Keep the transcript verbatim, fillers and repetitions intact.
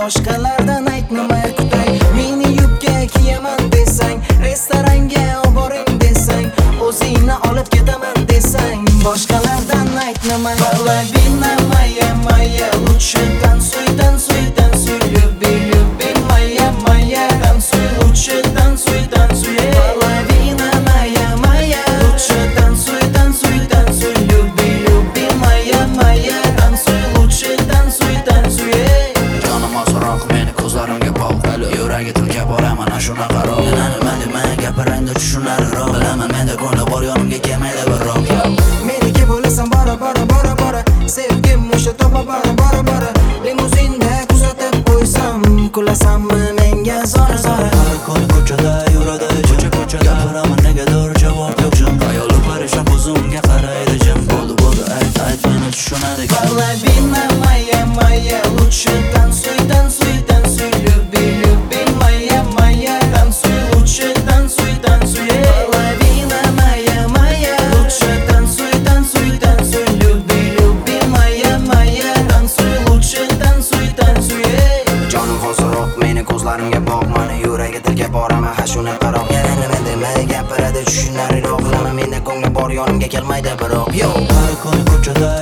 boshqalardan aytmay kutay. Meni yubka kiyaman desang, restoranga oboring desang, o'zingni olib ketaman desang, boshqalardan aytmay. Половина моя, моя, лучше танцуй, танцуй, танцуй, люби, люби, моя, моя, танцуй, лучше танцуй, танцуй. Половина моя, моя, лучше танцуй, танцуй, танцуй, люби, люби, моя, моя, танцуй, лучше танцуй, танцуй. Jonim ozroq meni ko'zlarimga bog' yuragi tilka boraman ana shunaqa roq. Nima demay gapirangda tushunarliroq. Bilaman menda ko'ngli bor, yonimga kelmaydi biroq. Meniki bo'lasan bora bora bora bora, sevgim o'sha topa bora bora bora. Limuzinda kuzatib qo'ysam, kulasanmi menga zora zora. Har kuni ko'chada yuradi ko'cha ko'chada gapiraman negadir javob yo'q jim. Ayoli parishon ko'zimga qaraydi jim. Bo'ldi bo'ldi ayt ayt meni tushunadi. Половина моя, моя, лучше танцуй, танцуй, танцуй, люби, люби, моя, моя, танцуй, лучше танцуй, танцуй. Половина моя, моя, лучше танцуй, танцуй, танцуй, люби, люби, моя, моя, танцуй, лучше танцуй, танцуй. Jonim hoziroq meni ko'zlarimga bog' mani yuragi tilka boraman ha shunaqa roq. Yana nima demay gapiradi tushunarliroq. Bilaman menda ko'ngli bor, yonimga kelmaydi biroq. Yo har kuni ko'chada